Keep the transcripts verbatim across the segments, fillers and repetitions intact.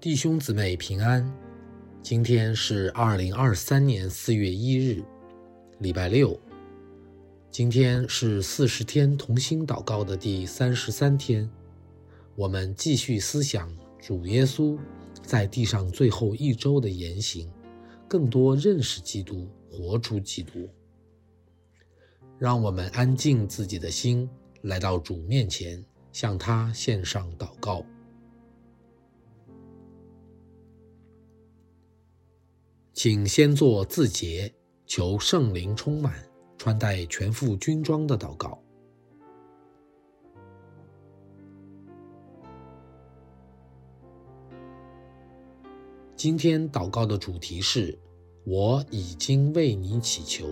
弟兄姊妹平安，今天是二零二三年四月一日，礼拜六。今天是四十天同心祷告的第三十三天，我们继续思想主耶稣在地上最后一周的言行，更多认识基督，活出基督。让我们安静自己的心，来到主面前，向他献上祷告。请先做自洁，求圣灵充满，穿戴全副军装的祷告。今天祷告的主题是我已经为你祈求。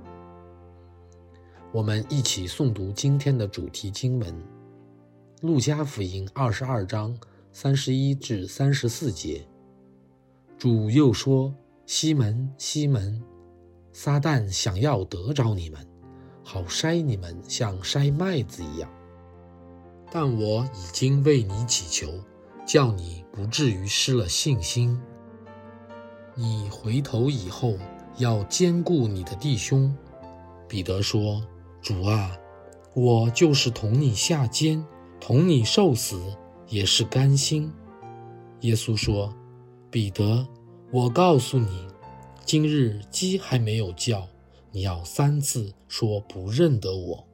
我们一起诵读今天的主题经文，路加福音二十二章三十一至三十四节。主又说，西门，西门，撒旦想要得着你们，好筛你们像筛麦子一样。但我已经为你祈求，叫你不至于失了信心。你回头以后，要兼顾你的弟兄。彼得说，主啊，我就是同你下监，同你受死，也是甘心。耶稣说，彼得，我告诉你，今日鸡还没有叫，你要三次说不认得我。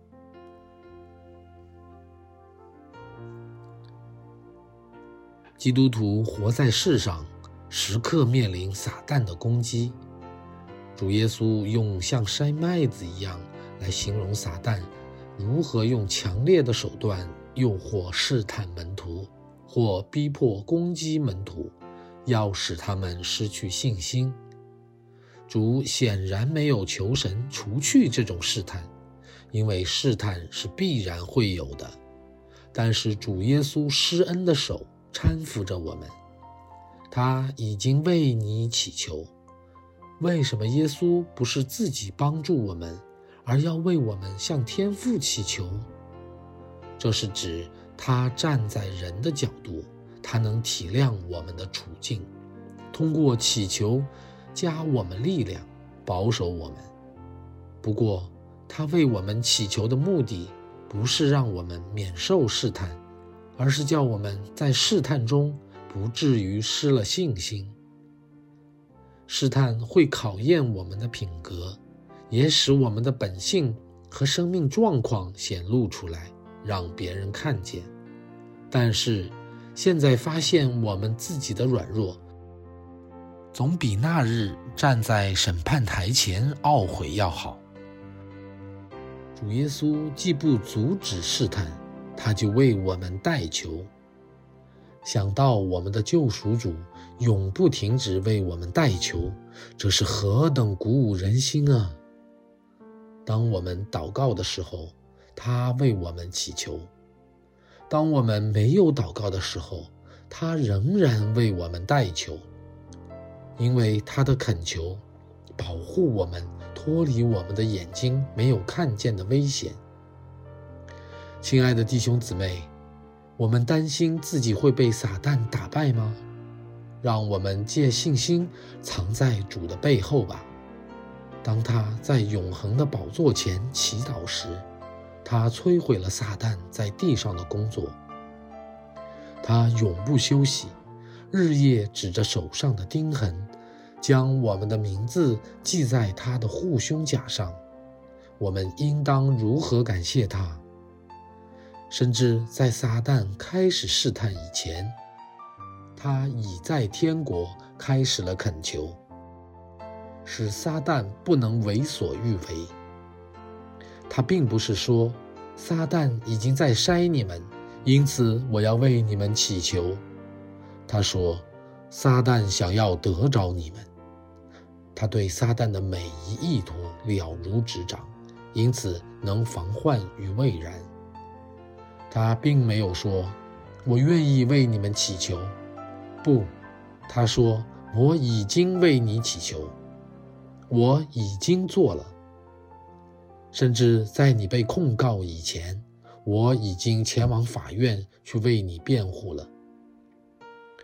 基督徒活在世上，时刻面临撒旦的攻击。主耶稣用像筛麦子一样来形容撒旦如何用强烈的手段诱惑试探门徒，或逼迫攻击门徒，要使他们失去信心。主显然没有求神除去这种试探，因为试探是必然会有的。但是主耶稣施恩的手搀扶着我们，他已经为你祈求。为什么耶稣不是自己帮助我们，而要为我们向天父祈求？这是指他站在人的角度，他能体谅我们的处境，通过祈求加我们力量，保守我们。不过他为我们祈求的目的不是让我们免受试探，而是叫我们在试探中不至于失了信心。试探会考验我们的品格，也使我们的本性和生命状况显露出来，让别人看见。但是现在发现我们自己的软弱，总比那日站在审判台前懊悔要好。主耶稣既不阻止试探，他就为我们代求。想到我们的救赎主永不停止为我们代求，这是何等鼓舞人心啊！当我们祷告的时候，他为我们祈求；当我们没有祷告的时候，他仍然为我们代求。因为他的恳求保护我们脱离我们的眼睛没有看见的危险。亲爱的弟兄姊妹，我们担心自己会被撒旦打败吗？让我们借信心藏在主的背后吧。当他在永恒的宝座前祈祷时，他摧毁了撒旦在地上的工作。他永不休息，日夜指着手上的钉痕，将我们的名字记在他的护胸甲上。我们应当如何感谢他？甚至在撒旦开始试探以前，他已在天国开始了恳求，使撒旦不能为所欲为。他并不是说，撒旦已经在筛你们，因此我要为你们祈求。他说，撒旦想要得着你们。他对撒旦的每一意图了如指掌，因此能防患于未然。他并没有说，我愿意为你们祈求。不，他说，我已经为你祈求，我已经做了。甚至在你被控告以前，我已经前往法院去为你辩护了。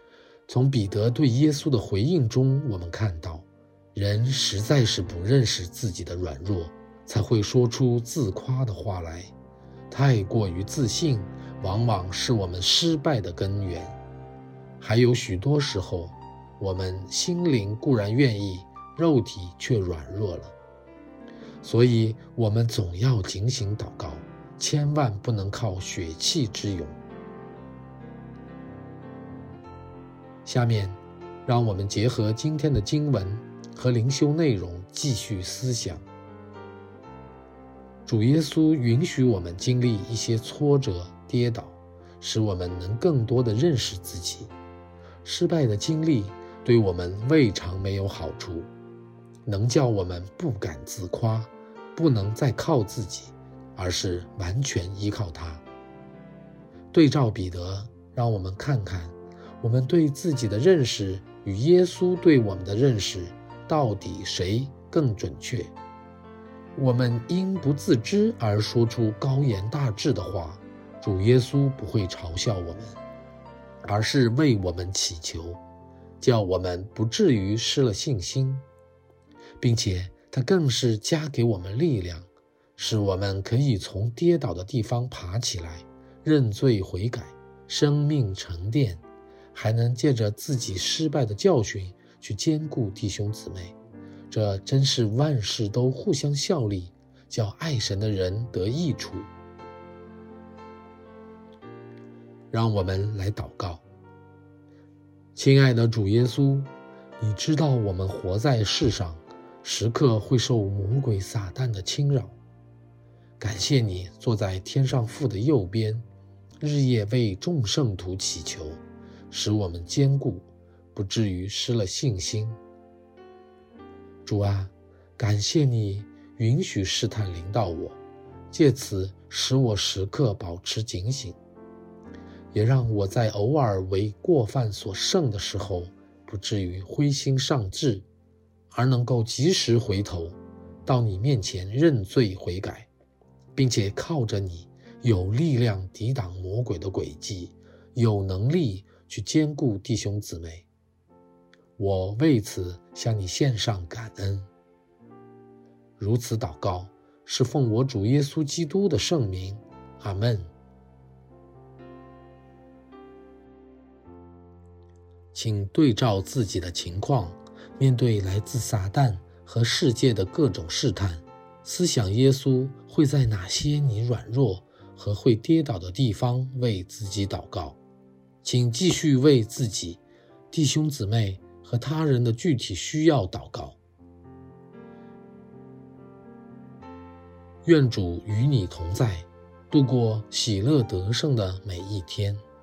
从彼得对耶稣的回应中，我们看到，人实在是不认识自己的软弱，才会说出自夸的话来。太过于自信，往往是我们失败的根源。还有许多时候，我们心灵固然愿意，肉体却软弱了。所以我们总要警醒祷告，千万不能靠血气之勇。下面让我们结合今天的经文和灵修内容继续思想。主耶稣允许我们经历一些挫折、跌倒，使我们能更多地认识自己。失败的经历对我们未尝没有好处，能叫我们不敢自夸，不能再靠自己，而是完全依靠他。对照彼得，让我们看看我们对自己的认识与耶稣对我们的认识，到底谁更准确？我们因不自知而说出高言大志的话，主耶稣不会嘲笑我们，而是为我们祈求，叫我们不至于失了信心，并且他更是加给我们力量，使我们可以从跌倒的地方爬起来，认罪悔改，生命沉淀，还能借着自己失败的教训去兼顾弟兄姊妹。这真是万事都互相效力，叫爱神的人得益处。让我们来祷告。亲爱的主耶稣，你知道我们活在世上，时刻会受魔鬼撒旦的侵扰。感谢你坐在天上父的右边，日夜为众圣徒祈求，使我们坚固，不至于失了信心。主啊，感谢你允许试探临到我，借此使我时刻保持警醒，也让我在偶尔为过犯所胜的时候，不至于灰心丧志，而能够及时回头到你面前认罪悔改，并且靠着你有力量抵挡魔鬼的诡计，有能力去兼顾弟兄姊妹。我为此向你献上感恩。如此祷告，是奉我主耶稣基督的圣名。阿们。请对照自己的情况，面对来自撒旦和世界的各种试探，思想耶稣会在哪些你软弱和会跌倒的地方为自己祷告。请继续为自己、弟兄姊妹和他人的具体需要祷告。愿主与你同在，度过喜乐得胜的每一天。